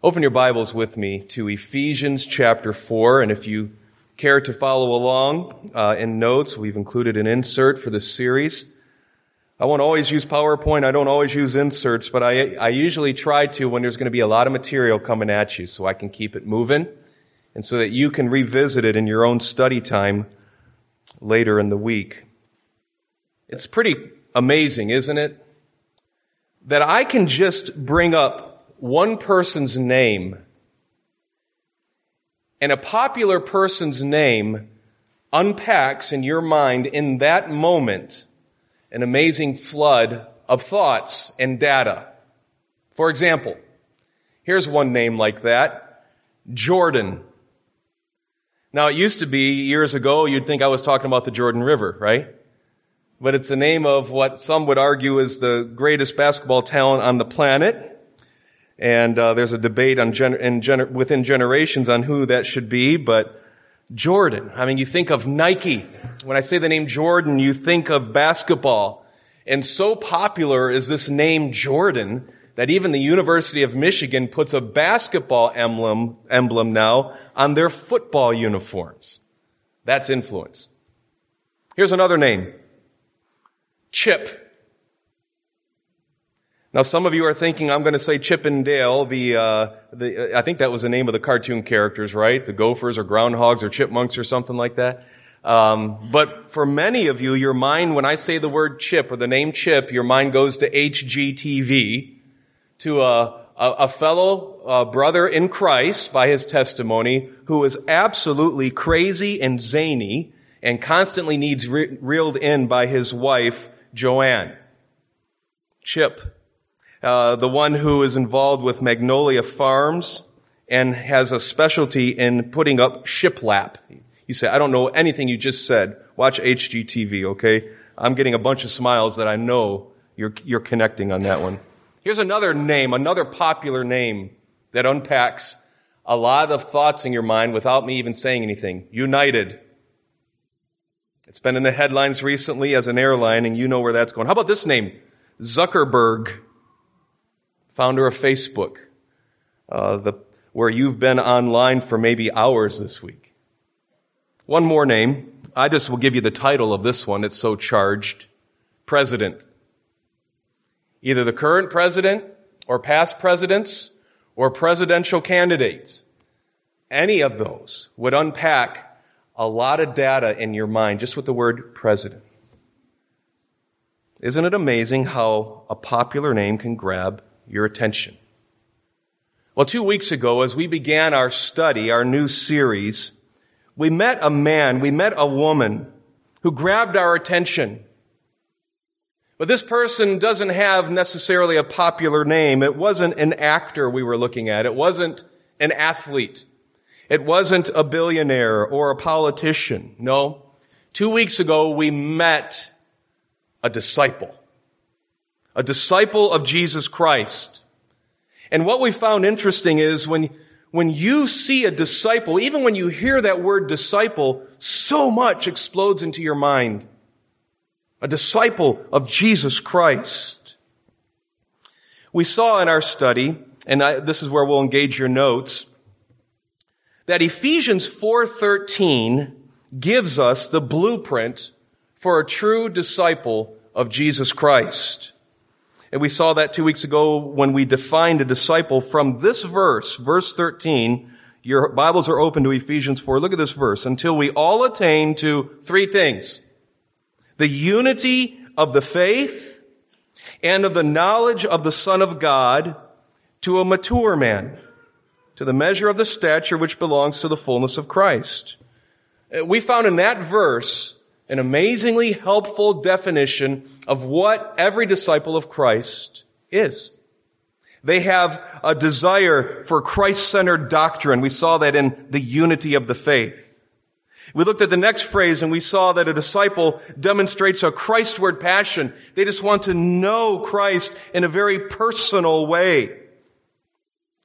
Open your Bibles with me to Ephesians chapter 4, and if you care to follow along in notes, we've included an insert for this series. I won't always use PowerPoint, I don't always use inserts, but I usually try to when there's going to be a lot of material coming at you so I can keep it moving, and so that you can revisit it in your own study time later in the week. It's pretty amazing, isn't it? That I can just bring up one person's name, and a popular person's name unpacks in your mind in that moment an amazing flood of thoughts and data. For example, here's one name like that, Jordan. Now, it used to be, years ago, you'd think I was talking about the Jordan River, right? But it's the name of what some would argue is the greatest basketball talent on the planet. And there's a debate on within generations on who that should be, but Jordan. I mean, you think of Nike. When I say the name Jordan, you think of basketball. And so popular is this name Jordan that even the University of Michigan puts a basketball emblem now on their football uniforms. That's influence. Here's another name. Chip. Now, some of you are thinking I'm going to say Chip and Dale. I think that was the name of the cartoon characters, right? The Gophers or Groundhogs or Chipmunks or something like that. But for many of you, your mind, when I say the word Chip or the name Chip, your mind goes to HGTV, to a fellow brother in Christ by his testimony who is absolutely crazy and zany and constantly needs reeled in by his wife, Joanne. Chip. The one who is involved with Magnolia Farms and has a specialty in putting up shiplap. You say, I don't know anything you just said. Watch HGTV, okay? I'm getting a bunch of smiles that I know you're connecting on that one. Here's another name, another popular name that unpacks a lot of thoughts in your mind without me even saying anything. United. It's been in the headlines recently as an airline, and you know where that's going. How about this name? Zuckerberg. Founder of Facebook, where you've been online for maybe hours this week. One more name. I just will give you the title of this one. It's so charged. President. Either the current president or past presidents or presidential candidates. Any of those would unpack a lot of data in your mind just with the word president. Isn't it amazing how a popular name can grab your attention? Well, 2 weeks ago, as we began our study, our new series, we met a woman who grabbed our attention. But this person doesn't have necessarily a popular name. It wasn't an actor we were looking at. It wasn't an athlete. It wasn't a billionaire or a politician. No. 2 weeks ago, we met a disciple of Jesus Christ. And what we found interesting is when you see a disciple, even when you hear that word disciple, so much explodes into your mind. A disciple of Jesus Christ. We saw in our study, and this is where we'll engage your notes, that Ephesians 4:13 gives us the blueprint for a true disciple of Jesus Christ. And we saw that 2 weeks ago when we defined a disciple from this verse 13. Your Bibles are open to Ephesians 4. Look at this verse. Until we all attain to three things. The unity of the faith and of the knowledge of the Son of God, to a mature man, to the measure of the stature which belongs to the fullness of Christ. We found in that verse an amazingly helpful definition of what every disciple of Christ is. They have a desire for Christ-centered doctrine. We saw that in the unity of the faith. We looked at the next phrase and we saw that a disciple demonstrates a Christward passion. They just want to know Christ in a very personal way.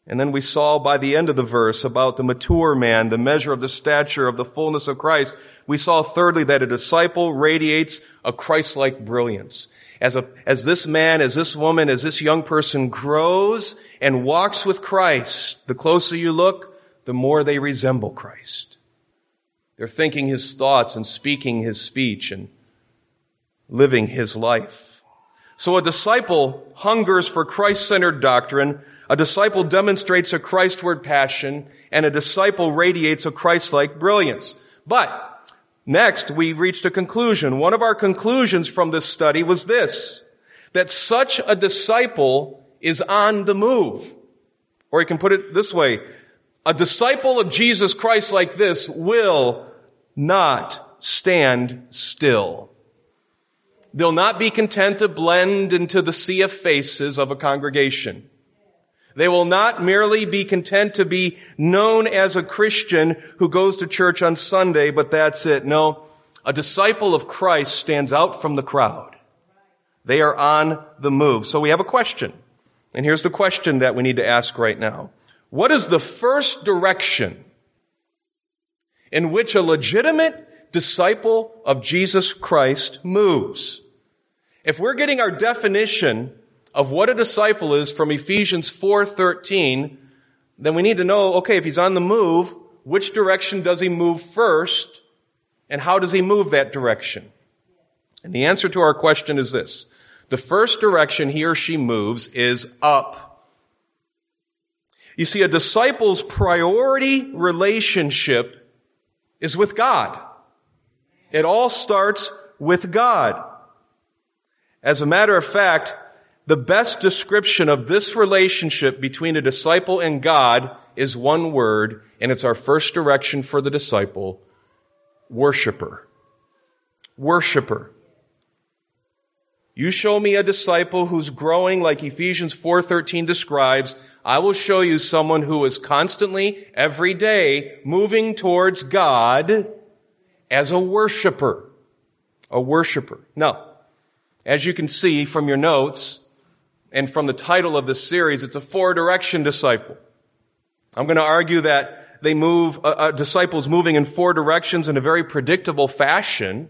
And then we saw by the end of the verse about the mature man, the measure of the stature of the fullness of Christ. We saw thirdly that a disciple radiates a Christ-like brilliance. As this man, as this woman, as this young person grows and walks with Christ, the closer you look, the more they resemble Christ. They're thinking his thoughts and speaking his speech and living his life. So a disciple hungers for Christ-centered doctrine. A disciple demonstrates a Christward passion, and a disciple radiates a Christ-like brilliance. But next, we reached a conclusion. One of our conclusions from this study was this, that such a disciple is on the move. Or you can put it this way, a disciple of Jesus Christ like this will not stand still. They'll not be content to blend into the sea of faces of a congregation. They will not merely be content to be known as a Christian who goes to church on Sunday, but that's it. No, a disciple of Christ stands out from the crowd. They are on the move. So we have a question. And here's the question that we need to ask right now. What is the first direction in which a legitimate disciple of Jesus Christ moves? If we're getting our definition of what a disciple is from Ephesians 4:13, then we need to know, okay, if he's on the move, which direction does he move first, and how does he move that direction? And the answer to our question is this. The first direction he or she moves is up. You see, a disciple's priority relationship is with God. It all starts with God. As a matter of fact, the best description of this relationship between a disciple and God is one word, and it's our first direction for the disciple, worshiper. Worshiper. You show me a disciple who's growing like Ephesians 4:13 describes, I will show you someone who is constantly, every day, moving towards God as a worshiper. A worshiper. Now, as you can see from your notes, and from the title of this series, it's a four-direction disciple. I'm going to argue that they move, disciples moving in four directions in a very predictable fashion.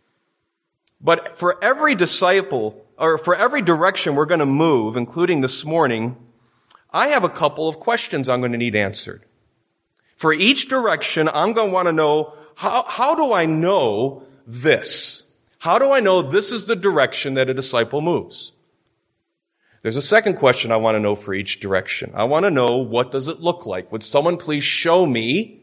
But for every disciple, or for every direction we're going to move, including this morning, I have a couple of questions I'm going to need answered. For each direction, I'm going to want to know, how do I know this? How do I know this is the direction that a disciple moves? There's a second question I want to know for each direction. I want to know, what does it look like? Would someone please show me,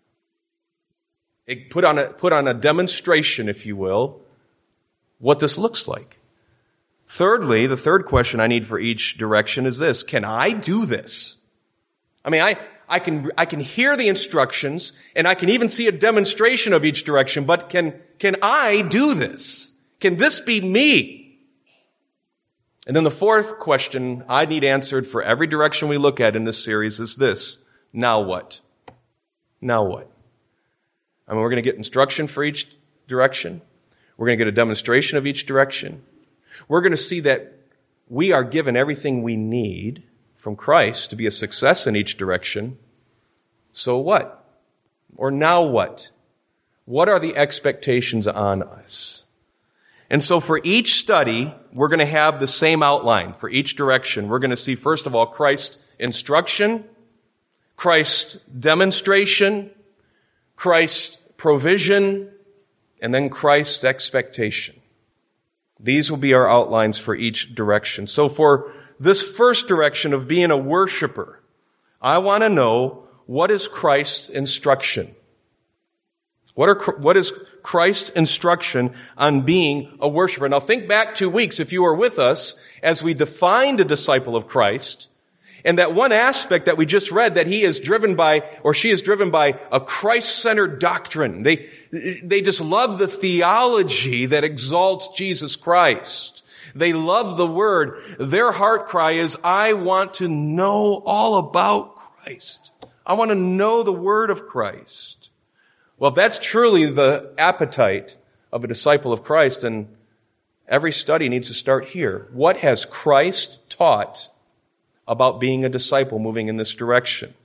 put on a demonstration, if you will, what this looks like? Thirdly, the third question I need for each direction is this. Can I do this? I mean, I can hear the instructions, and I can even see a demonstration of each direction, but can I do this? Can this be me? And then the fourth question I need answered for every direction we look at in this series is this. Now what? Now what? I mean, we're going to get instruction for each direction. We're going to get a demonstration of each direction. We're going to see that we are given everything we need from Christ to be a success in each direction. So what? Or now what? What are the expectations on us? And so for each study, we're going to have the same outline for each direction. We're going to see, first of all, Christ's instruction, Christ's demonstration, Christ's provision, and then Christ's expectation. These will be our outlines for each direction. So for this first direction of being a worshiper, I want to know, what is Christ's instruction? What is Christ's instruction on being a worshiper? Now think back 2 weeks, if you were with us, as we defined a disciple of Christ, and that one aspect that we just read, that he is driven by, or she is driven by, a Christ-centered doctrine. They just love the theology that exalts Jesus Christ. They love the Word. Their heart cry is, I want to know all about Christ. I want to know the Word of Christ. Well, if that's truly the appetite of a disciple of Christ, then every study needs to start here. What has Christ taught about being a disciple moving in this direction.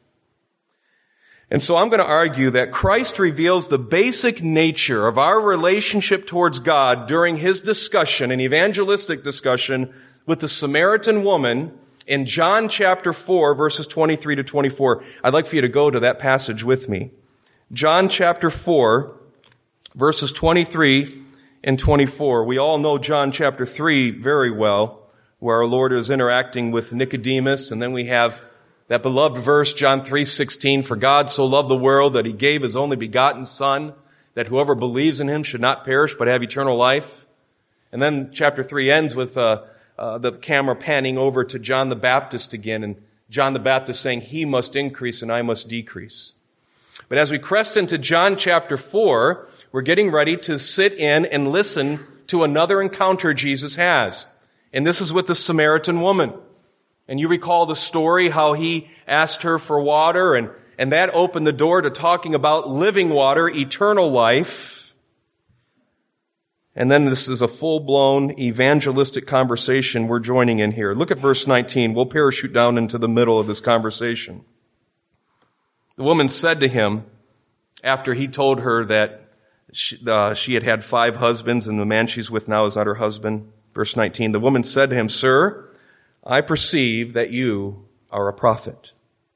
And so I'm going to argue that Christ reveals the basic nature of our relationship towards God during his discussion, an evangelistic discussion with the Samaritan woman in John chapter 4, verses 23 to 24. I'd like for you to go to that passage with me. John chapter 4, verses 23 and 24. We all know John chapter 3 very well, where our Lord is interacting with Nicodemus, and then we have that beloved verse, John 3:16, for God so loved the world that he gave his only begotten Son, that whoever believes in him should not perish but have eternal life. And then chapter 3 ends with the camera panning over to John the Baptist again, and John the Baptist saying, he must increase and I must decrease. But as we crest into John chapter 4, we're getting ready to sit in and listen to another encounter Jesus has. And this is with the Samaritan woman. And you recall the story, how he asked her for water, and that opened the door to talking about living water, eternal life. And then this is a full-blown evangelistic conversation we're joining in here. Look at verse 19. We'll parachute down into the middle of this conversation. The woman said to him, after he told her that she had had 5 husbands and the man she's with now is not her husband. Verse 19, the woman said to him, Sir, I perceive that you are a prophet.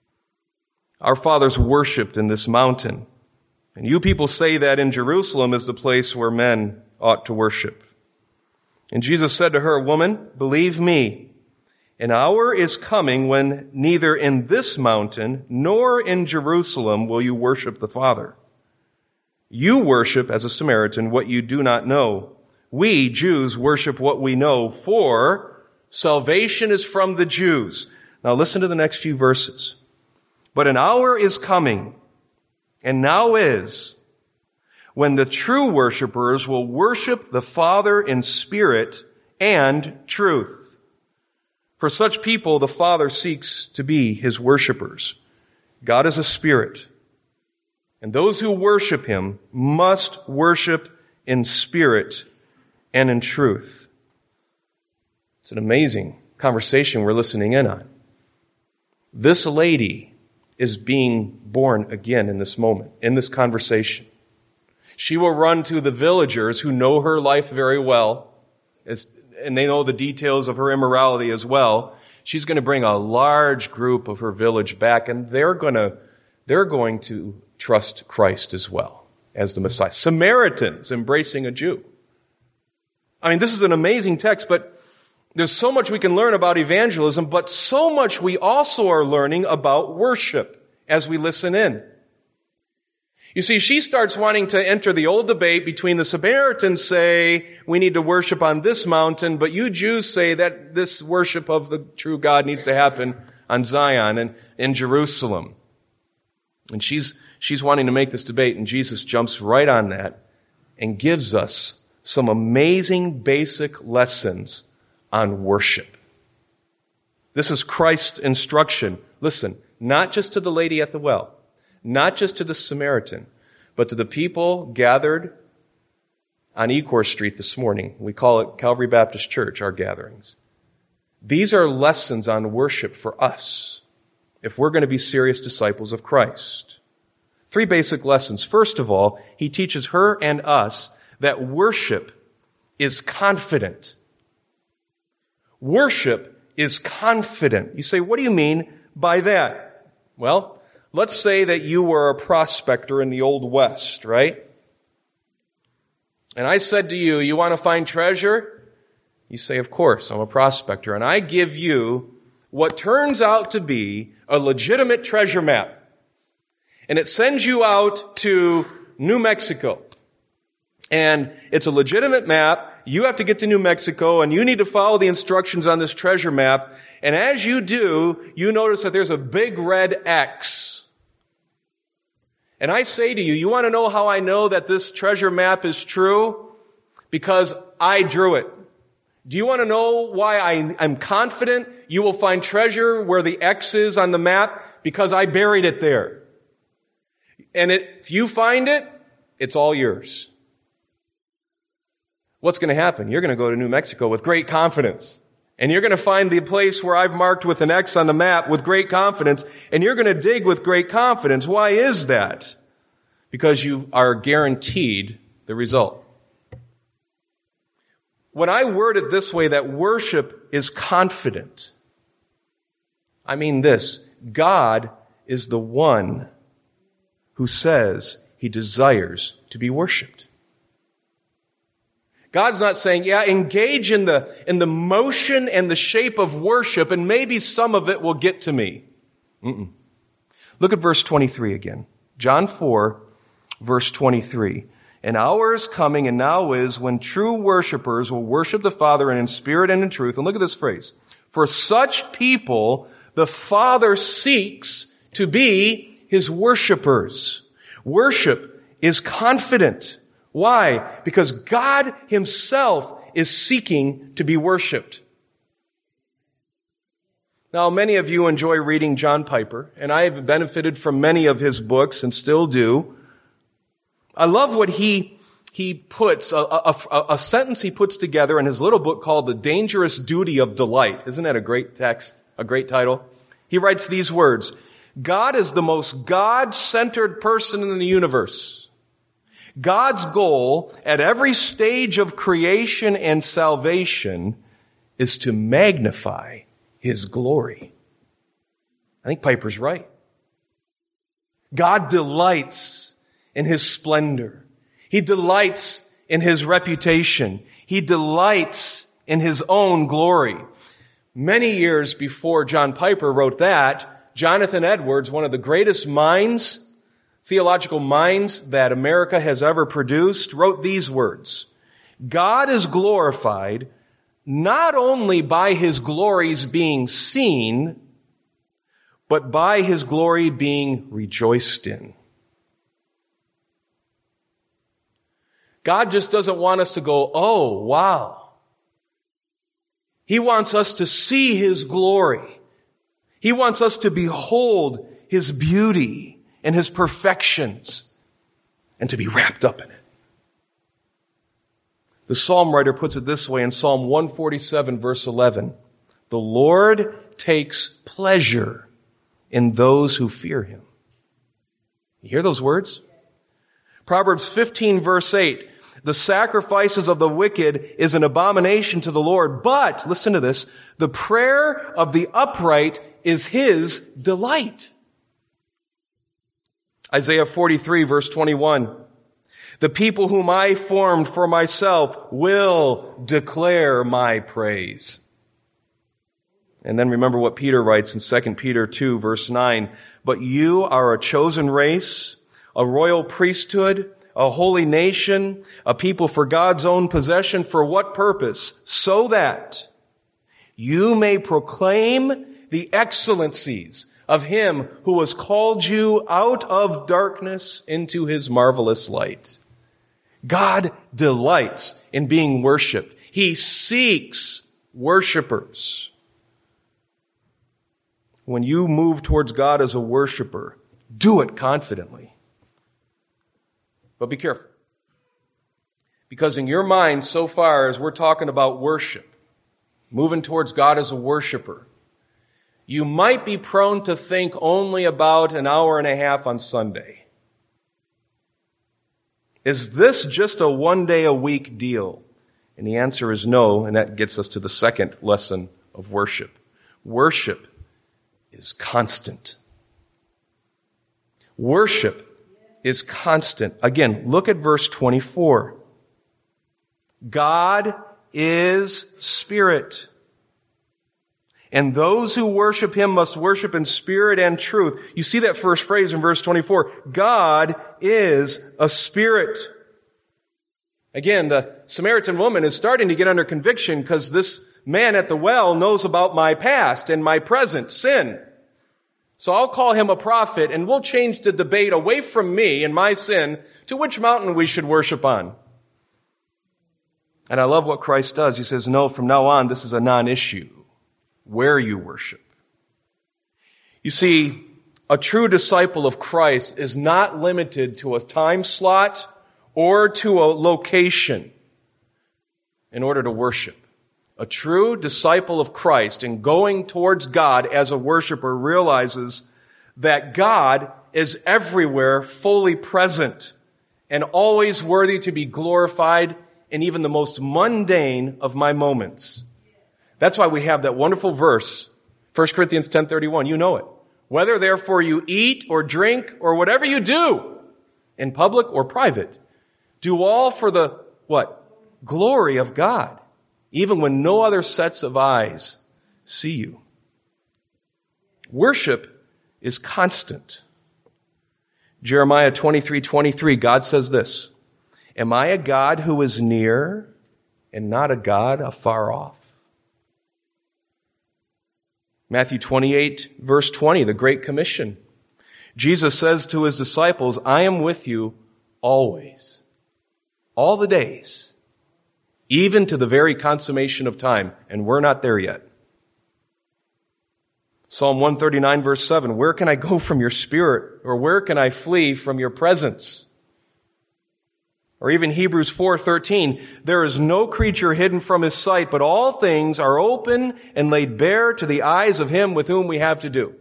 Our fathers worshipped in this mountain, and you people say that in Jerusalem is the place where men ought to worship. And Jesus said to her, Woman, believe me, an hour is coming when neither in this mountain nor in Jerusalem will you worship the Father. You worship, as a Samaritan, what you do not know. We, Jews, worship what we know, for salvation is from the Jews. Now listen to the next few verses. But an hour is coming, and now is, when the true worshipers will worship the Father in spirit and truth. For such people, the Father seeks to be his worshipers. God is a spirit, and those who worship him must worship in spirit and in truth. It's an amazing conversation we're listening in on. This lady is being born again in this moment, in this conversation. She will run to the villagers who know her life very well, and they know the details of her immorality as well. She's going to bring a large group of her village back, and they're going to trust Christ as well as the Messiah. Samaritans embracing a Jew. I mean, this is an amazing text, but there's so much we can learn about evangelism, but so much we also are learning about worship as we listen in. You see, she starts wanting to enter the old debate between the Samaritans say, we need to worship on this mountain, but you Jews say that this worship of the true God needs to happen on Zion and in Jerusalem. And she's wanting to make this debate, and Jesus jumps right on that and gives us some amazing basic lessons on worship. This is Christ's instruction. Listen, not just to the lady at the well, not just to the Samaritan, but to the people gathered on Ecorse Street this morning. We call it Calvary Baptist Church, our gatherings. These are lessons on worship for us, if we're going to be serious disciples of Christ. 3 basic lessons. First of all, he teaches her and us that worship is confident. Worship is confident. You say, what do you mean by that? Well, let's say that you were a prospector in the Old West, right? And I said to you, you want to find treasure? You say, of course, I'm a prospector. And I give you what turns out to be a legitimate treasure map. And it sends you out to New Mexico. And it's a legitimate map. You have to get to New Mexico, and you need to follow the instructions on this treasure map. And as you do, you notice that there's a big red X. And I say to you, you want to know how I know that this treasure map is true? Because I drew it. Do you want to know why I'm confident you will find treasure where the X is on the map? Because I buried it there. And if you find it, it's all yours. What's going to happen? You're going to go to New Mexico with great confidence. And you're going to find the place where I've marked with an X on the map with great confidence, and you're going to dig with great confidence. Why is that? Because you are guaranteed the result. When I word it this way, that worship is confident, I mean this: God is the one who says he desires to be worshiped. God's not saying, yeah, engage in the motion and the shape of worship, and maybe some of it will get to me. Look at verse 23 again. John 4, verse 23. An hour is coming, and now is, when true worshipers will worship the Father in spirit and in truth. And look at this phrase: for such people, the Father seeks to be his worshipers. Worship is confident. Why? Because God himself is seeking to be worshiped. Now, many of you enjoy reading John Piper, and I have benefited from many of his books and still do. I love what he puts, a sentence he puts together in his little book called The Dangerous Duty of Delight. Isn't that a great text, a great title? He writes these words: God is the most God-centered person in the universe. God's goal at every stage of creation and salvation is to magnify his glory. I think Piper's right. God delights in his splendor. He delights in his reputation. He delights in his own glory. Many years before John Piper wrote that, Jonathan Edwards, one of the greatest minds, theological minds that America has ever produced, wrote these words: God is glorified not only by his glories being seen, but by his glory being rejoiced in. God just doesn't want us to go, oh, wow. He wants us to see his glory. He wants us to behold his beauty and his perfections, and to be wrapped up in it. The psalm writer puts it this way in Psalm 147, verse 11. The Lord takes pleasure in those who fear him. You hear those words? Proverbs 15, verse 8. The sacrifices of the wicked is an abomination to the Lord, but, listen to this, the prayer of the upright is his delight. Isaiah 43, verse 21. The people whom I formed for myself will declare my praise. And then remember what Peter writes in 2 Peter 2, verse 9. But you are a chosen race, a royal priesthood, a holy nation, a people for God's own possession. For what purpose? So that you may proclaim the excellencies of him who has called you out of darkness into his marvelous light. God delights in being worshiped. He seeks worshipers. When you move towards God as a worshiper, do it confidently. But be careful. Because in your mind, so far as we're talking about worship, moving towards God as a worshiper, you might be prone to think only about an hour and a half on Sunday. Is this just a one-day-a-week deal? And the answer is no, and that gets us to the second lesson of worship. Worship is constant. Worship is constant. Again, look at verse 24. God is spirit, and those who worship him must worship in spirit and truth. You see that first phrase in verse 24. God is a spirit. Again, the Samaritan woman is starting to get under conviction because this man at the well knows about my past and my present sin. So I'll call him a prophet, and we'll change the debate away from me and my sin to which mountain we should worship on. And I love what Christ does. He says, no, from now on, this is a non-issue, where you worship. You see, a true disciple of Christ is not limited to a time slot or to a location in order to worship. A true disciple of Christ in going towards God as a worshiper realizes that God is everywhere fully present and always worthy to be glorified in even the most mundane of my moments. That's why we have that wonderful verse, 1 Corinthians 10:31. You know it. Whether therefore you eat or drink or whatever you do, in public or private, do all for the, what? Glory of God, even when no other sets of eyes see you. Worship is constant. Jeremiah 23:23, God says this, am I a God who is near and not a God afar off? Matthew 28, verse 20, the Great Commission. Jesus says to his disciples, I am with you always, all the days, even to the very consummation of time. And we're not there yet. Psalm 139, verse 7, where can I go from your spirit? Or where can I flee from your presence? Or even Hebrews 4:13, there is no creature hidden from his sight, but all things are open and laid bare to the eyes of him with whom we have to do.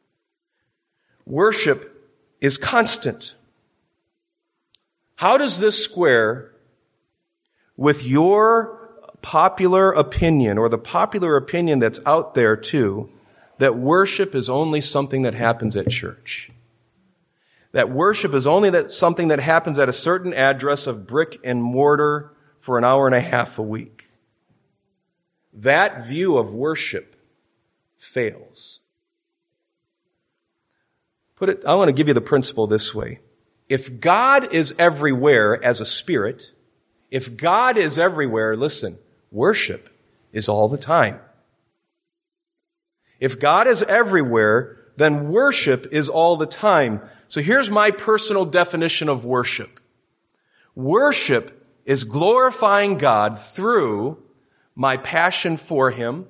Worship is constant. How does this square with your popular opinion, or the popular opinion that's out there too, that worship is only something that happens at church? That worship is only something that happens at a certain address of brick and mortar for an hour and a half a week. That view of worship fails. I want to give you the principle this way. If God is everywhere as a spirit, if God is everywhere, listen, worship is all the time. If God is everywhere, then worship is all the time. So here's my personal definition of worship. Worship is glorifying God through my passion for Him,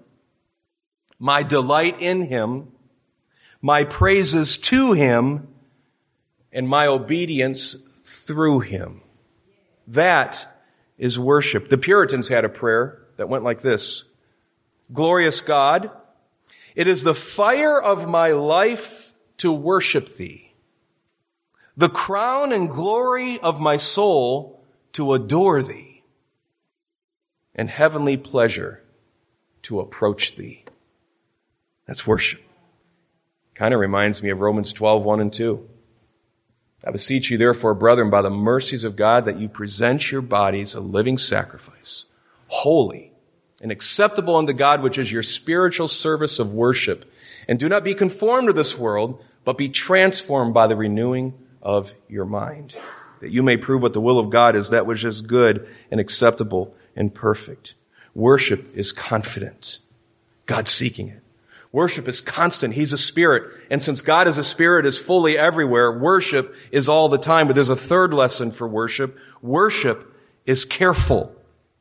my delight in Him, my praises to Him, and my obedience through Him. That is worship. The Puritans had a prayer that went like this. Glorious God, it is the fire of my life to worship Thee, the crown and glory of my soul to adore Thee, and heavenly pleasure to approach Thee. That's worship. Kind of reminds me of Romans 12:1 and 2. I beseech you, therefore, brethren, by the mercies of God, that you present your bodies a living sacrifice, holy and acceptable unto God, which is your spiritual service of worship. And do not be conformed to this world, but be transformed by the renewing of your mind, that you may prove what the will of God is, that which is good and acceptable and perfect. Worship is confident. God's seeking it. Worship is constant. He's a spirit. And since God is a spirit, is fully everywhere, worship is all the time. But there's a third lesson for worship. Worship is careful.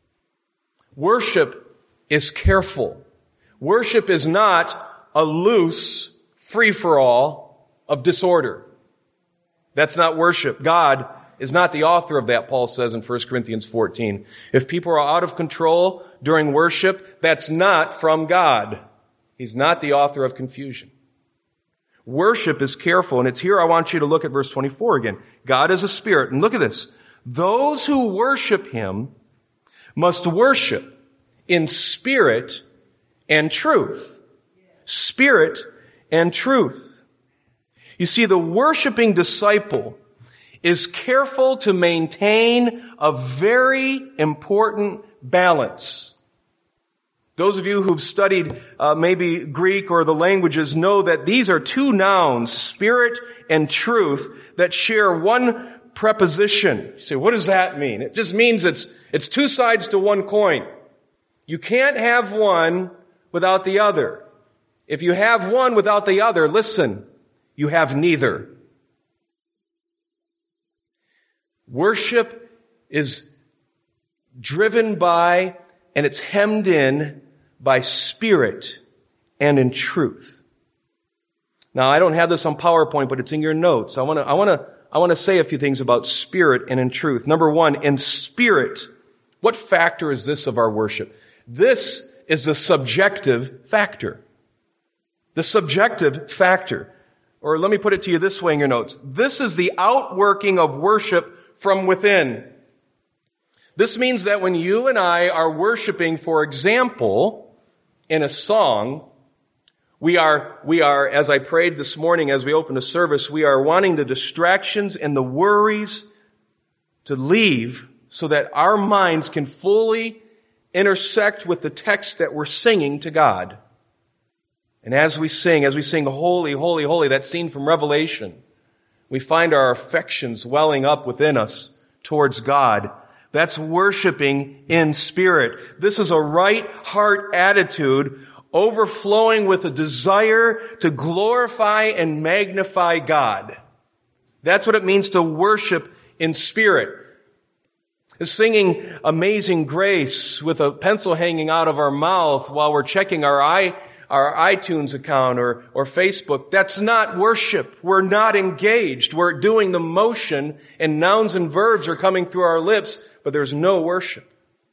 Worship is careful. Worship is not a loose free-for-all of disorder. That's not worship. God is not the author of that, Paul says in 1 Corinthians 14. If people are out of control during worship, that's not from God. He's not the author of confusion. Worship is careful, and it's here I want you to look at verse 24 again. God is a spirit, and look at this. Those who worship Him must worship in spirit and truth. Spirit and truth. You see, the worshiping disciple is careful to maintain a very important balance. Those of you who've studied maybe Greek or the languages know that these are two nouns, spirit and truth, that share one preposition. You say, what does that mean? It just means it's two sides to one coin. You can't have one without the other. If you have one without the other, listen, you have neither. Worship is driven by and it's hemmed in by spirit and in truth. Now, I don't have this on PowerPoint, but it's in your notes. I want to say a few things about spirit and in truth. Number one, in spirit, what factor is this of our worship? This is the subjective factor. The subjective factor. Or let me put it to you this way in your notes. This is the outworking of worship from within. This means that when you and I are worshiping, for example, in a song, we are, as I prayed this morning as we opened the service, we are wanting the distractions and the worries to leave so that our minds can fully intersect with the text that we're singing to God. And as we sing, Holy, Holy, Holy, that scene from Revelation, we find our affections welling up within us towards God. That's worshiping in spirit. This is a right heart attitude overflowing with a desire to glorify and magnify God. That's what it means to worship in spirit. Singing Amazing Grace with a pencil hanging out of our mouth while we're checking our iTunes account or Facebook, that's not worship. We're not engaged. We're doing the motion and nouns and verbs are coming through our lips, but there's no worship.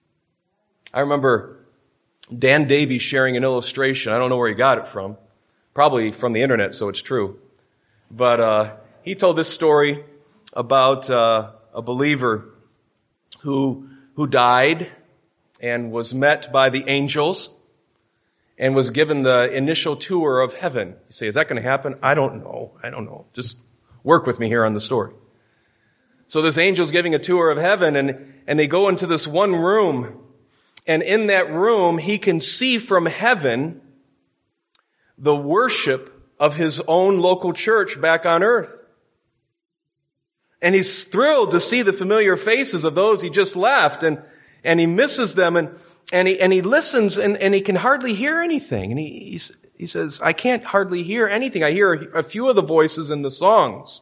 I remember Dan Davies sharing an illustration. I don't know where he got it from. Probably from the internet, so it's true. But he told this story about a believer who died and was met by the angels and was given the initial tour of heaven. You say, is that going to happen? I don't know. Just work with me here on the story. So this angel's giving a tour of heaven, and they go into this one room. And in that room, he can see from heaven the worship of his own local church back on earth. And he's thrilled to see the familiar faces of those he just left, and he misses them, and he listens, and he can hardly hear anything. And he says, I can't hardly hear anything. I hear a few of the voices in the songs.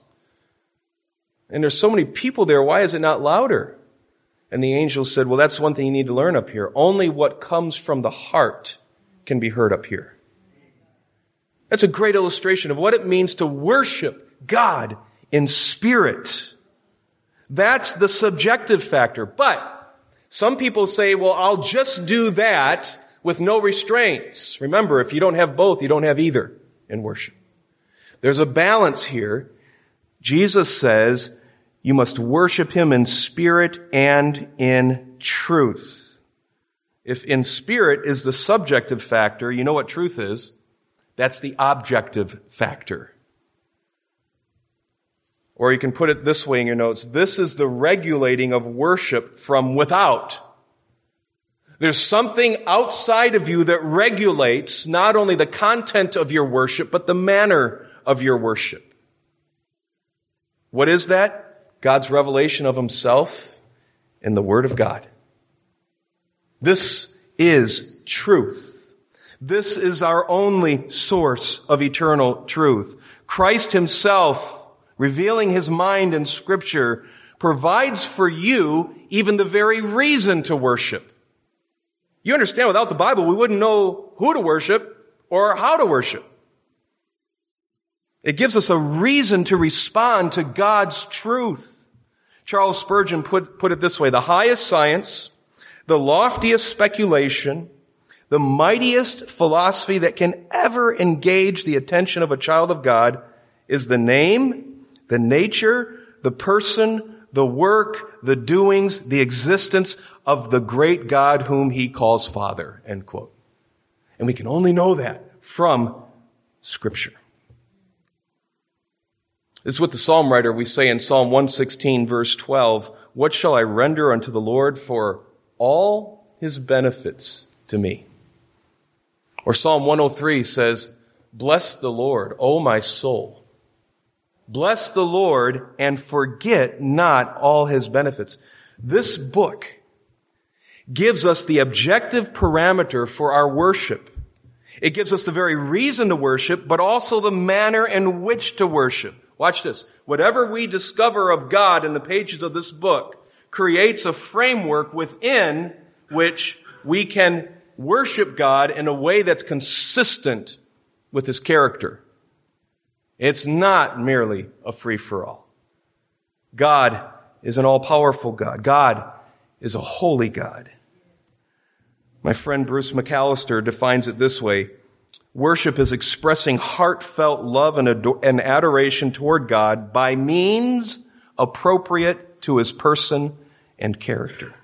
And there's so many people there, why is it not louder? And the angel said, well, that's one thing you need to learn up here. Only what comes from the heart can be heard up here. That's a great illustration of what it means to worship God in spirit. That's the subjective factor. But some people say, well, I'll just do that with no restraints. Remember, if you don't have both, you don't have either in worship. There's a balance here. Jesus says you must worship him in spirit and in truth. If in spirit is the subjective factor, you know what truth is? That's the objective factor. Or you can put it this way in your notes. This is the regulating of worship from without. There's something outside of you that regulates not only the content of your worship, but the manner of your worship. What is that? God's revelation of himself in the Word of God. This is truth. This is our only source of eternal truth. Christ himself, revealing his mind in Scripture, provides for you even the very reason to worship. You understand, without the Bible, we wouldn't know who to worship or how to worship. It gives us a reason to respond to God's truth. Charles Spurgeon put it this way: the highest science, the loftiest speculation, the mightiest philosophy that can ever engage the attention of a child of God is the name, the nature, the person, the work, the doings, the existence of the great God whom he calls Father, end quote. And we can only know that from Scripture. This is what the psalm writer, we say in Psalm 116, verse 12, what shall I render unto the Lord for all his benefits to me? Or Psalm 103 says, bless the Lord, O my soul. Bless the Lord and forget not all his benefits. This book gives us the objective parameter for our worship. It gives us the very reason to worship, but also the manner in which to worship. Watch this. Whatever we discover of God in the pages of this book creates a framework within which we can worship God in a way that's consistent with his character. It's not merely a free-for-all. God is an all-powerful God. God is a holy God. My friend Bruce McAllister defines it this way: worship is expressing heartfelt love and adoration toward God by means appropriate to his person and character.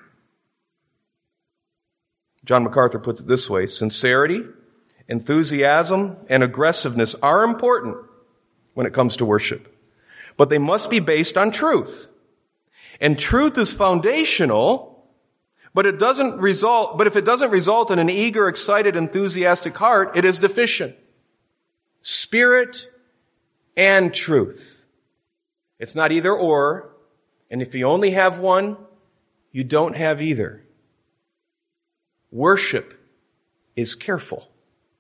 John MacArthur puts it this way: sincerity, enthusiasm, and aggressiveness are important when it comes to worship, but they must be based on truth. And truth is foundational, but if it doesn't result in an eager, excited, enthusiastic heart, it is deficient. Spirit and truth. It's not either or, and if you only have one, you don't have either. Worship is careful.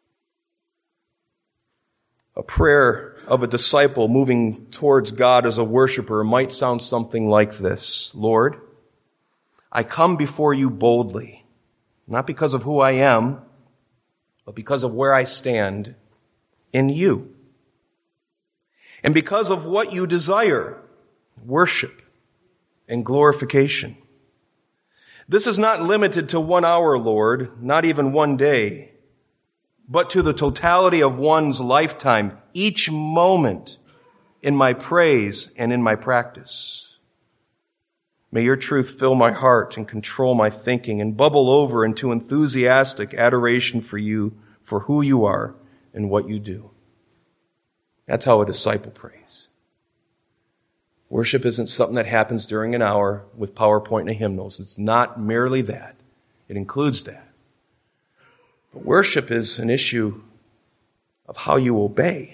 A prayer of a disciple moving towards God as a worshiper might sound something like this: Lord, I come before you boldly, not because of who I am, but because of where I stand in you. And because of what you desire, worship and glorification. This is not limited to 1 hour, Lord, not even one day, but to the totality of one's lifetime, each moment in my praise and in my practice. May your truth fill my heart and control my thinking and bubble over into enthusiastic adoration for you, for who you are and what you do. That's how a disciple prays. Worship isn't something that happens during an hour with PowerPoint and hymnals. It's not merely that. It includes that. But worship is an issue of how you obey.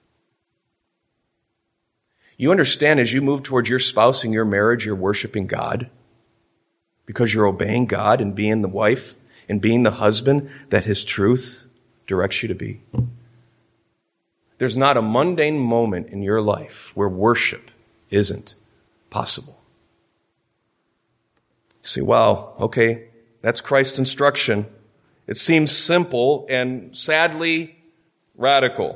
You understand, as you move towards your spouse in your marriage, you're worshiping God because you're obeying God and being the wife and being the husband that his truth directs you to be. There's not a mundane moment in your life where worship isn't possible. You say, wow, okay, that's Christ's instruction. It seems simple and sadly radical.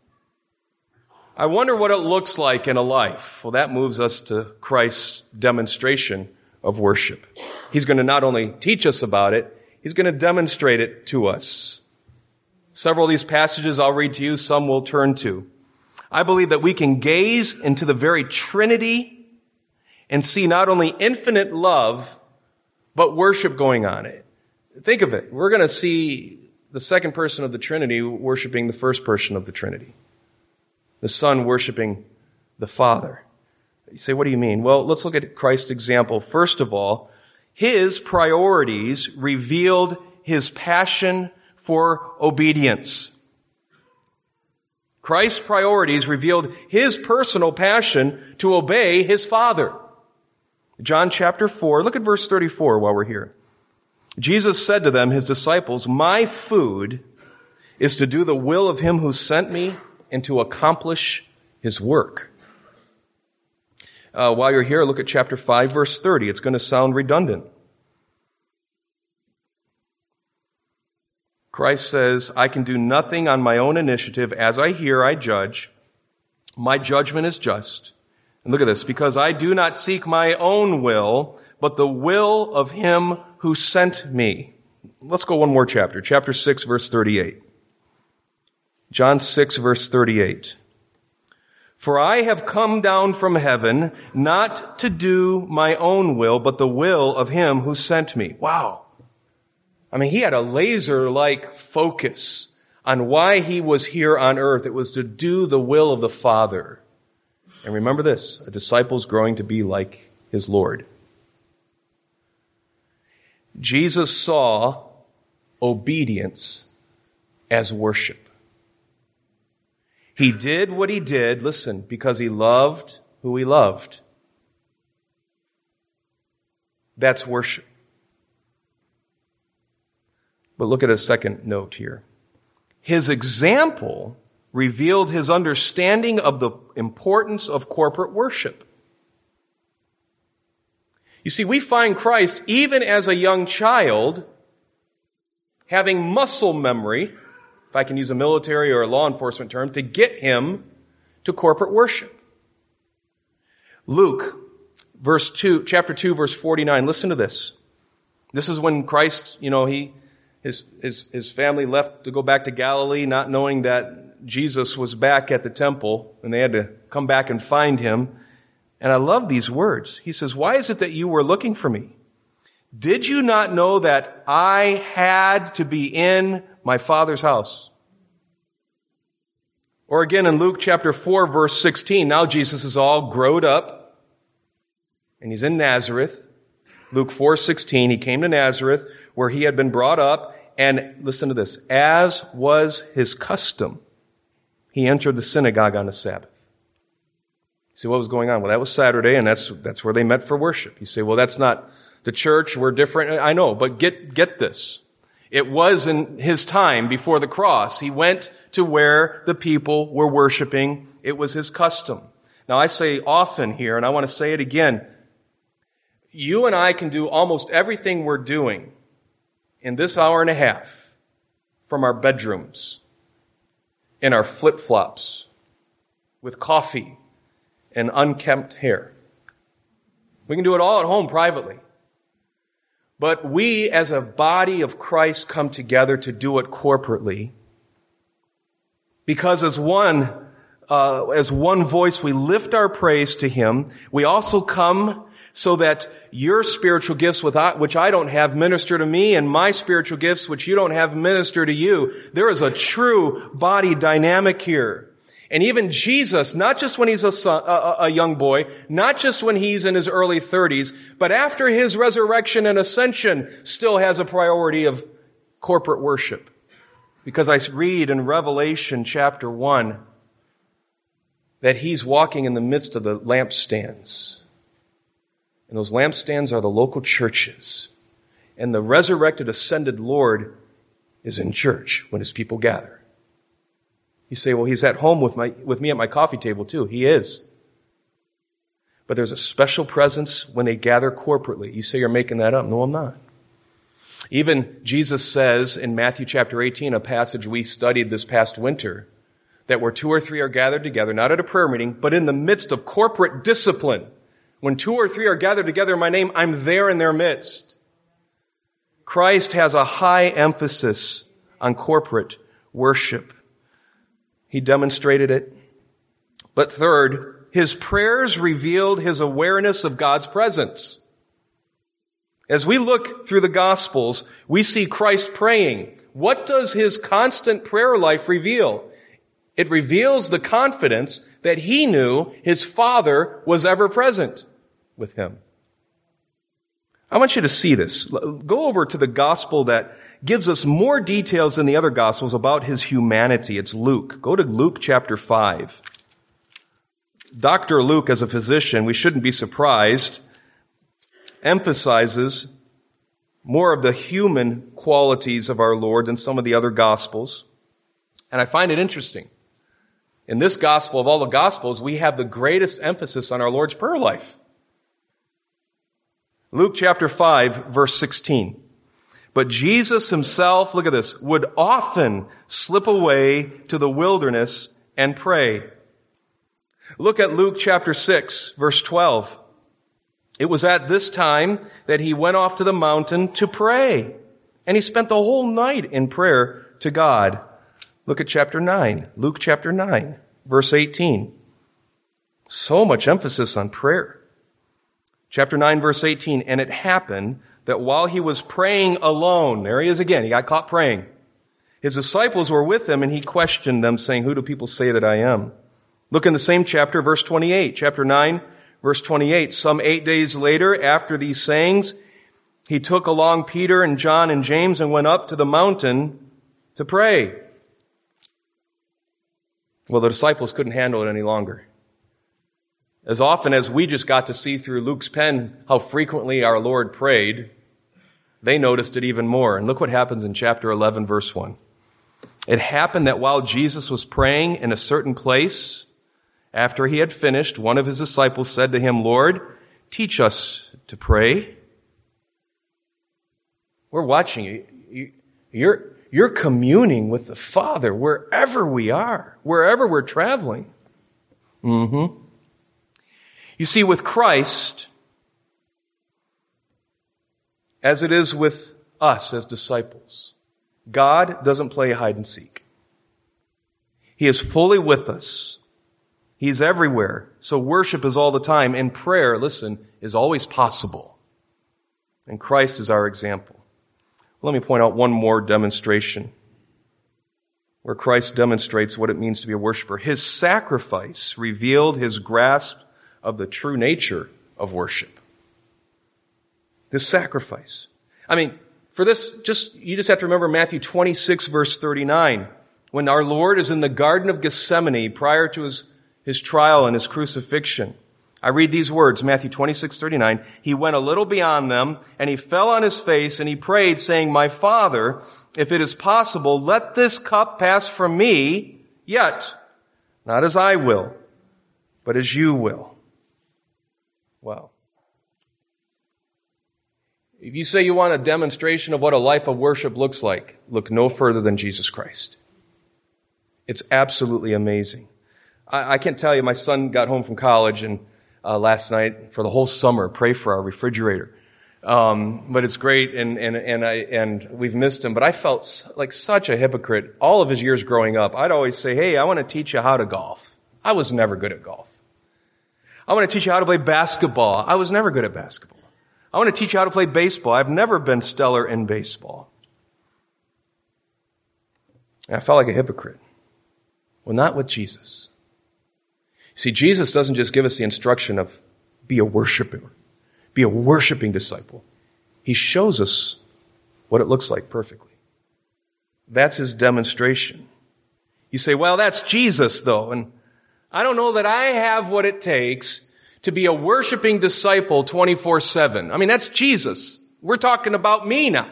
I wonder what it looks like in a life. Well, that moves us to Christ's demonstration of worship. He's going to not only teach us about it, he's going to demonstrate it to us. Several of these passages I'll read to you, some we'll turn to. I believe that we can gaze into the very Trinity and see not only infinite love, but worship going on. Think of it. We're going to see the second person of the Trinity worshiping the first person of the Trinity. The Son worshiping the Father. You say, what do you mean? Well, let's look at Christ's example. First of all, his priorities revealed his passion for obedience. Christ's priorities revealed his personal passion to obey his Father. John chapter 4, look at verse 34 while we're here. Jesus said to them, his disciples, my food is to do the will of him who sent me and to accomplish his work. While you're here, look at chapter 5, verse 30. It's going to sound redundant. Christ says, I can do nothing on my own initiative. As I hear, I judge. My judgment is just. And look at this, because I do not seek my own will, but the will of him who sent me. Let's go one more chapter. Chapter 6, verse 38. John 6, verse 38. For I have come down from heaven not to do my own will, but the will of him who sent me. Wow. I mean, he had a laser-like focus on why he was here on earth. It was to do the will of the Father. And remember this, a disciple's growing to be like his Lord. Jesus saw obedience as worship. He did what he did, listen, because he loved who he loved. That's worship. But look at a second note here. His example revealed his understanding of the importance of corporate worship. You see, we find Christ, even as a young child, having muscle memory, if I can use a military or a law enforcement term, to get him to corporate worship. Luke, chapter 2, verse 49. Listen to this. This is when Christ, his family left to go back to Galilee, not knowing that Jesus was back at the temple, and they had to come back and find him. And I love these words. He says, "Why is it that you were looking for me? Did you not know that I had to be in my Father's house?" Or again in Luke chapter 4, verse 16, now Jesus is all growed up, and he's in Nazareth. Luke 4:16, he came to Nazareth, where he had been brought up, and listen to this, as was his custom, he entered the synagogue on the Sabbath. See what was going on? Well, that was Saturday, and that's where they met for worship. You say, well, that's not the church, we're different. I know, but get this. It was in his time before the cross. He went to where the people were worshiping. It was his custom. Now, I say often here, and I want to say it again, you and I can do almost everything we're doing in this hour and a half from our bedrooms, in our flip-flops, with coffee and unkempt hair. We can do it all at home privately. But we, as a body of Christ, come together to do it corporately. Because as one voice, we lift our praise to him. We also come so that your spiritual gifts, which I don't have, minister to me, and my spiritual gifts, which you don't have, minister to you. There is a true body dynamic here. And even Jesus, not just when he's a young boy, not just when he's in his early 30s, but after his resurrection and ascension, still has a priority of corporate worship. Because I read in Revelation chapter 1 that he's walking in the midst of the lampstands. And those lampstands are the local churches. And the resurrected, ascended Lord is in church when his people gather. You say, well, he's at home with me at my coffee table too. He is. But there's a special presence when they gather corporately. You say you're making that up. No, I'm not. Even Jesus says in Matthew chapter 18, a passage we studied this past winter, that where 2 or 3 are gathered together, not at a prayer meeting, but in the midst of corporate discipline. When 2 or 3 are gathered together in my name, I'm there in their midst. Christ has a high emphasis on corporate worship. He demonstrated it. But third, his prayers revealed his awareness of God's presence. As we look through the Gospels, we see Christ praying. What does his constant prayer life reveal? It reveals the confidence that he knew his Father was ever present with him. I want you to see this. Go over to the Gospel that gives us more details than the other Gospels about his humanity. It's Luke. Go to Luke chapter 5. Dr. Luke, as a physician, we shouldn't be surprised, emphasizes more of the human qualities of our Lord than some of the other Gospels. And I find it interesting. In this Gospel, of all the Gospels, we have the greatest emphasis on our Lord's prayer life. Luke chapter 5, verse 16. But Jesus himself, look at this, would often slip away to the wilderness and pray. Look at Luke chapter 6, verse 12. It was at this time that he went off to the mountain to pray. And he spent the whole night in prayer to God. Look at chapter 9, Luke chapter 9, verse 18. So much emphasis on prayer. Chapter 9, verse 18, and it happened that while he was praying alone, there he is again, he got caught praying. His disciples were with him, and he questioned them, saying, who do people say that I am? Look in the same chapter, verse 28. Chapter 9, verse 28. Some 8 days later, after these sayings, he took along Peter and John and James and went up to the mountain to pray. Well, the disciples couldn't handle it any longer. As often as we just got to see through Luke's pen how frequently our Lord prayed, they noticed it even more. And look what happens in chapter 11, verse 1. It happened that while Jesus was praying in a certain place, after he had finished, one of his disciples said to him, Lord, teach us to pray. We're watching you. You're communing with the Father wherever we are, wherever we're traveling. You see, with Christ, as it is with us as disciples. God doesn't play hide and seek. He is fully with us. He's everywhere. So worship is all the time. And prayer, listen, is always possible. And Christ is our example. Let me point out one more demonstration where Christ demonstrates what it means to be a worshiper. His sacrifice revealed his grasp of the true nature of worship. His sacrifice. I mean, for this, you just have to remember Matthew 26, verse 39, when our Lord is in the Garden of Gethsemane prior to his trial and his crucifixion. I read these words, Matthew 26:39. He went a little beyond them, and he fell on his face, and he prayed, saying, "My Father, if it is possible, let this cup pass from me, yet not as I will, but as you will." Wow. If you say you want a demonstration of what a life of worship looks like, look no further than Jesus Christ. It's absolutely amazing. I can't tell you, my son got home from college and last night for the whole summer, pray for our refrigerator. But it's great, and we've missed him. But I felt like such a hypocrite. All of his years growing up, I'd always say, "Hey, I want to teach you how to golf." I was never good at golf. I want to teach you how to play basketball. I was never good at basketball. I want to teach you how to play baseball. I've never been stellar in baseball. And I felt like a hypocrite. Well, not with Jesus. See, Jesus doesn't just give us the instruction of be a worshiper, be a worshiping disciple. He shows us what it looks like perfectly. That's his demonstration. You say, well, that's Jesus, though, and I don't know that I have what it takes to be a worshiping disciple 24/7. I mean, that's Jesus. We're talking about me now.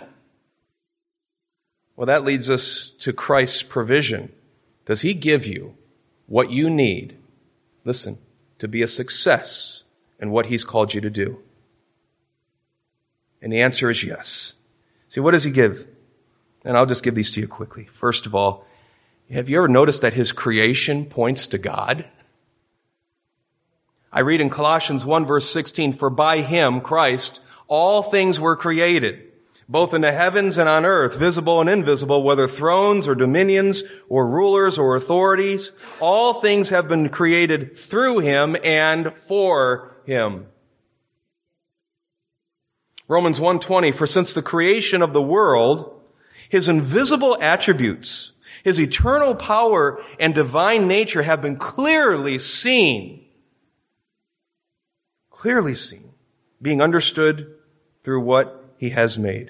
Well, that leads us to Christ's provision. Does he give you what you need, listen, to be a success in what he's called you to do? And the answer is yes. See, what does he give? And I'll just give these to you quickly. First of all, have you ever noticed that his creation points to God? I read in Colossians 1 verse 16, "For by him, Christ, all things were created, both in the heavens and on earth, visible and invisible, whether thrones or dominions or rulers or authorities. All things have been created through him and for him." Romans 1:20, "For since the creation of the world, his invisible attributes, his eternal power and divine nature have been clearly seen, being understood through what he has made."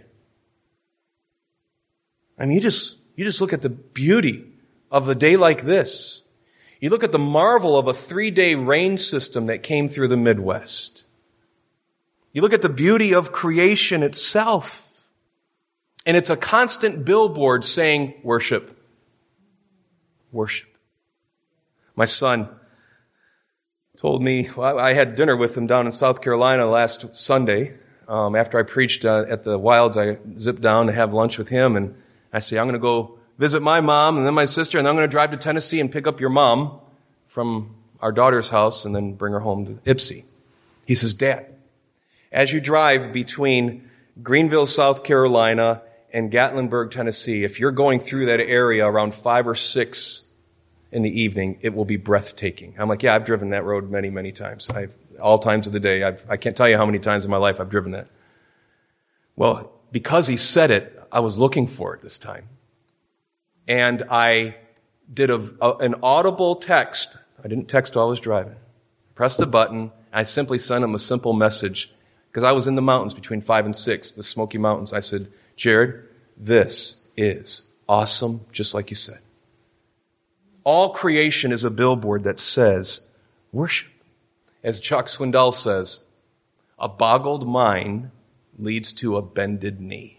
I mean, you just look at the beauty of a day like this. You look at the marvel of a 3-day rain system that came through the Midwest. You look at the beauty of creation itself. And it's a constant billboard saying, worship. Worship. My son told me, well, I had dinner with him down in South Carolina last Sunday. After I preached at the Wilds, I zipped down to have lunch with him, and I say, "I'm going to go visit my mom and then my sister, and I'm going to drive to Tennessee and pick up your mom from our daughter's house and then bring her home to Ypsi." He says, "Dad, as you drive between Greenville, South Carolina, and Gatlinburg, Tennessee, if you're going through that area around 5 or 6 in the evening, it will be breathtaking." I'm like, "Yeah, I've driven that road many, many times. All times of the day. I can't tell you how many times in my life I've driven that." Well, because he said it, I was looking for it this time. And I did an audible text. I didn't text while I was driving. Pressed the button. I simply sent him a simple message. Because I was in the mountains between 5 and 6, the Smoky Mountains. I said, "Jared, this is awesome, just like you said." All creation is a billboard that says, worship. As Chuck Swindoll says, a boggled mind leads to a bended knee.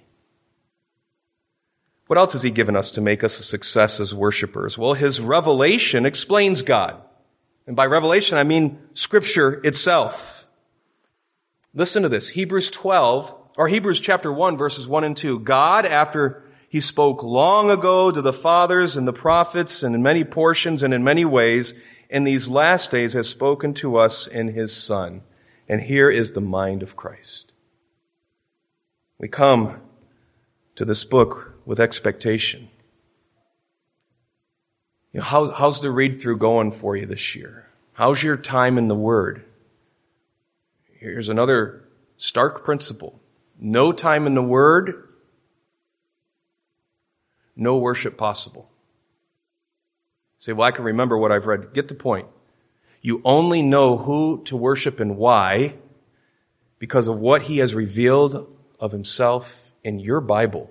What else has he given us to make us a success as worshipers? Well, his revelation explains God. And by revelation, I mean Scripture itself. Listen to this. Hebrews chapter 1, verses 1 and 2. "God, after he spoke long ago to the fathers and the prophets and in many portions and in many ways, in these last days has spoken to us in his Son." And here is the mind of Christ. We come to this book with expectation. How's the read-through going for you this year? How's your time in the Word? Here's another stark principle. No time in the Word, no worship possible. Say, well, I can remember what I've read. Get the point. You only know who to worship and why because of what He has revealed of Himself in your Bible.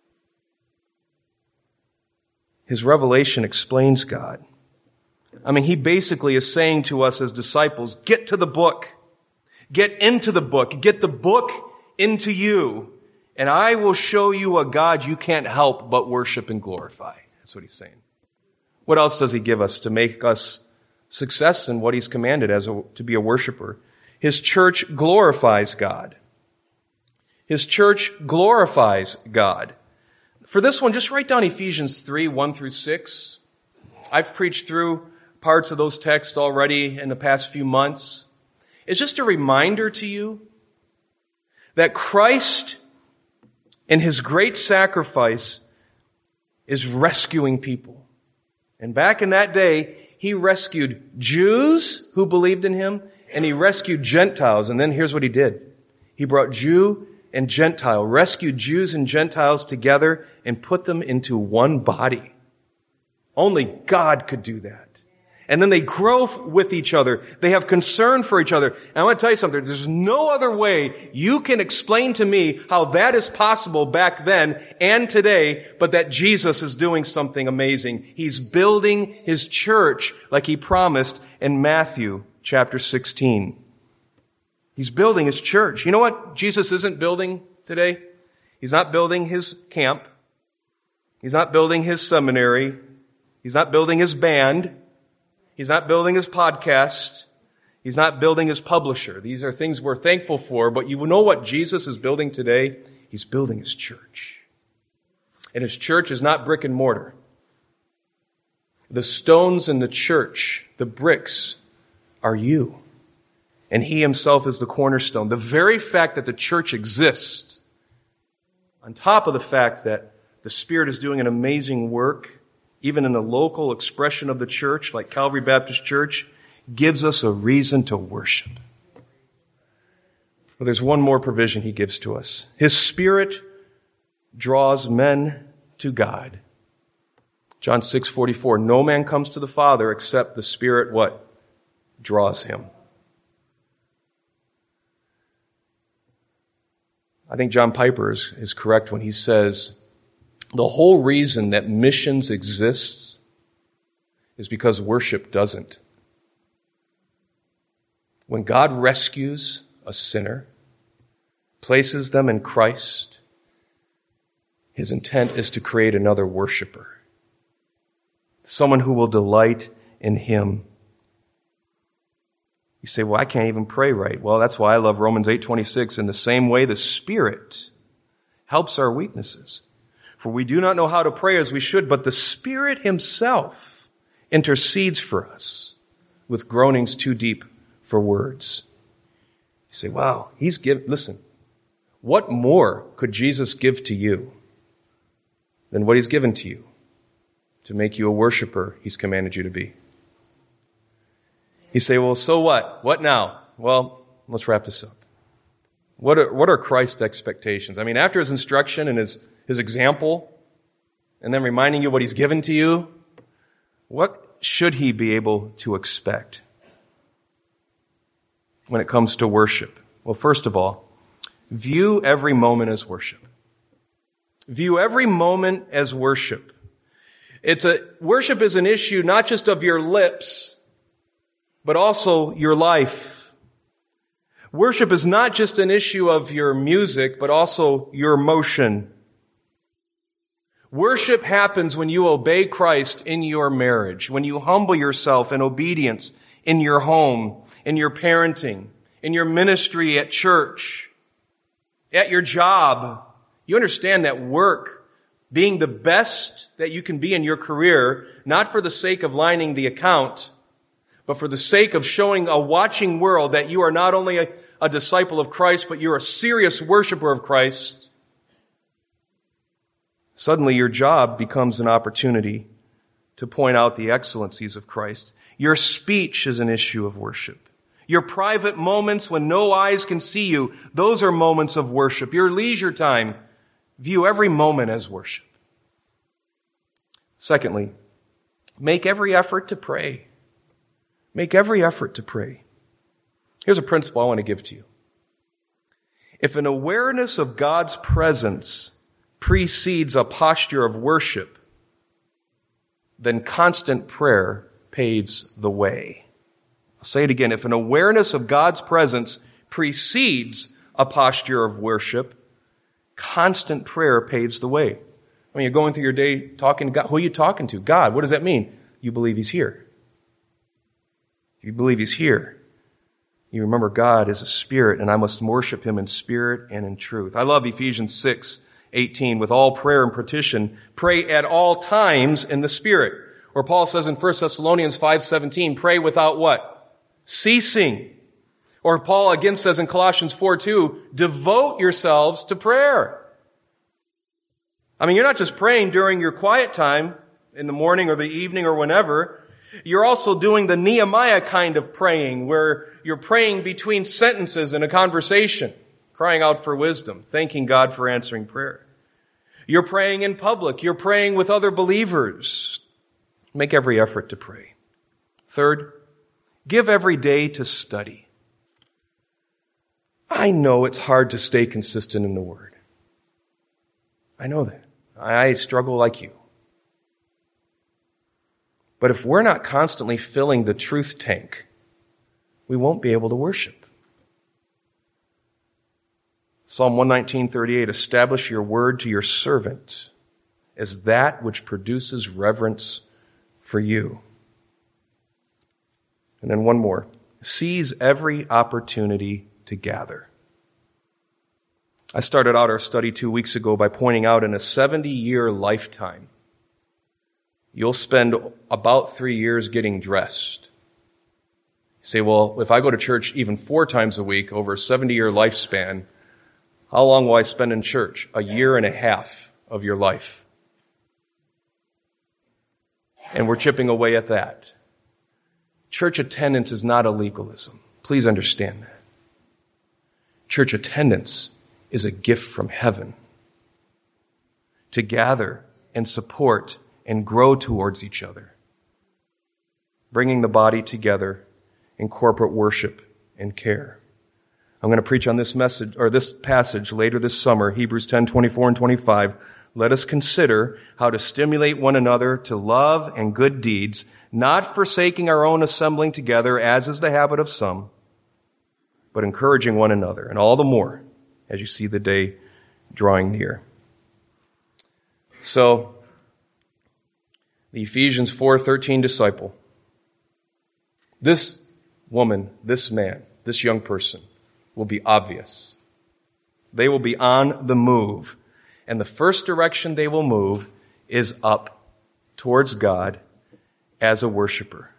His revelation explains God. He basically is saying to us as disciples, get to the book. Get into the book. Get the book into you. And I will show you a God you can't help but worship and glorify. That's what He's saying. What else does He give us to make us success in what He's commanded to be a worshiper? His church glorifies God. His church glorifies God. For this one, just write down Ephesians 3, 1 through 6. I've preached through parts of those texts already in the past few months. It's just a reminder to you that Christ, in His great sacrifice, is rescuing people. And back in that day, He rescued Jews who believed in Him, and He rescued Gentiles. And then here's what He did. He brought Jew and Gentile, rescued Jews and Gentiles together and put them into one body. Only God could do that. And then they grow with each other. They have concern for each other. And I want to tell you something. There's no other way you can explain to me how that is possible back then and today, but that Jesus is doing something amazing. He's building His church like He promised in Matthew chapter 16. He's building His church. You know what Jesus isn't building today? He's not building His camp. He's not building His seminary. He's not building His band. He's not building His podcast. He's not building His publisher. These are things we're thankful for, but you know what Jesus is building today? He's building His church. And His church is not brick and mortar. The stones in the church, the bricks, are you. And He Himself is the cornerstone. The very fact that the church exists, on top of the fact that the Spirit is doing an amazing work, even in the local expression of the church, like Calvary Baptist Church, gives us a reason to worship. But there's one more provision He gives to us. His Spirit draws men to God. John 6:44, no man comes to the Father except the Spirit, what? Draws him. I think John Piper is correct when he says the whole reason that missions exists is because worship doesn't. When God rescues a sinner, places them in Christ, His intent is to create another worshiper. Someone who will delight in Him. You say, well, I can't even pray right. Well, that's why I love Romans 8:26. In the same way, the Spirit helps our weaknesses. For we do not know how to pray as we should, but the Spirit Himself intercedes for us with groanings too deep for words. You say, wow, listen, what more could Jesus give to you than what He's given to you to make you a worshiper He's commanded you to be? You say, well, so what? What now? Well, let's wrap this up. What are Christ's expectations? After His instruction and His example, and then reminding you what He's given to you, what should He be able to expect when it comes to worship? Well, first of all, view every moment as worship. View every moment as worship. Worship is an issue not just of your lips, but also your life. Worship is not just an issue of your music, but also your emotion. Worship happens when you obey Christ in your marriage, when you humble yourself in obedience in your home, in your parenting, in your ministry at church, at your job. You understand that work, being the best that you can be in your career, not for the sake of lining the account, but for the sake of showing a watching world that you are not only a disciple of Christ, but you're a serious worshiper of Christ. Suddenly your job becomes an opportunity to point out the excellencies of Christ. Your speech is an issue of worship. Your private moments when no eyes can see you, those are moments of worship. Your leisure time, view every moment as worship. Secondly, make every effort to pray. Make every effort to pray. Here's a principle I want to give to you. If an awareness of God's presence precedes a posture of worship, then constant prayer paves the way. I'll say it again. If an awareness of God's presence precedes a posture of worship, constant prayer paves the way. I mean, you're going through your day talking to God. Who are you talking to? God. What does that mean? You believe He's here. You believe He's here. You remember God is a spirit, and I must worship Him in spirit and in truth. I love Ephesians 6:18. With all prayer and petition, pray at all times in the Spirit. Or Paul says in 1 Thessalonians 5:17, pray without what? Ceasing. Or Paul again says in Colossians 4:2, devote yourselves to prayer. I mean, you're not just praying during your quiet time in the morning or the evening or whenever. You're also doing the Nehemiah kind of praying, where you're praying between sentences in a conversation, crying out for wisdom, thanking God for answering prayer. You're praying in public. You're praying with other believers. Make every effort to pray. Third, give every day to study. I know it's hard to stay consistent in the Word. I know that. I struggle like you. But if we're not constantly filling the truth tank, we won't be able to worship. Psalm 119:38, establish your word to your servant as that which produces reverence for you. And then one more. Seize every opportunity to gather. I started out our study 2 weeks ago by pointing out in a 70-year lifetime, you'll spend about 3 years getting dressed. You say, well, if I go to church even 4 times a week over a 70-year lifespan, how long will I spend in church? 1.5 years of your life. And we're chipping away at that. Church attendance is not a legalism. Please understand that. Church attendance is a gift from heaven to gather and support and grow towards each other, bringing the body together in corporate worship and care. I'm going to preach on this message or this passage later this summer, Hebrews 10:24 and 25. Let us consider how to stimulate one another to love and good deeds, not forsaking our own assembling together, as is the habit of some, but encouraging one another, and all the more as you see the day drawing near. So, the Ephesians 4:13 disciple, this woman, this man, this young person will be obvious. They will be on the move. And the first direction they will move is up towards God as a worshiper.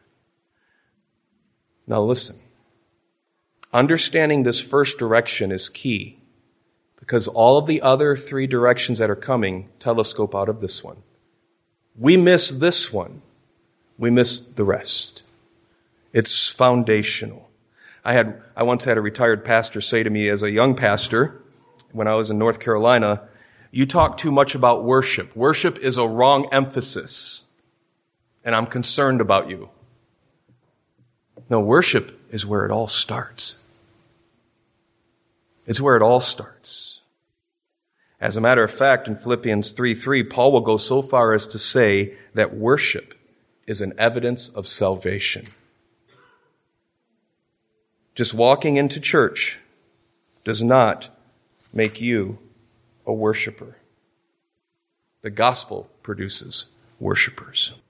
Now listen. Understanding this first direction is key, because all of the other 3 directions that are coming telescope out of this one. We miss this one, we miss the rest. It's foundational. I once had a retired pastor say to me as a young pastor, when I was in North Carolina, you talk too much about worship. Worship is a wrong emphasis, and I'm concerned about you. No, worship is where it all starts. It's where it all starts. As a matter of fact, in Philippians 3:3, Paul will go so far as to say that worship is an evidence of salvation. Just walking into church does not make you a worshiper. The gospel produces worshipers.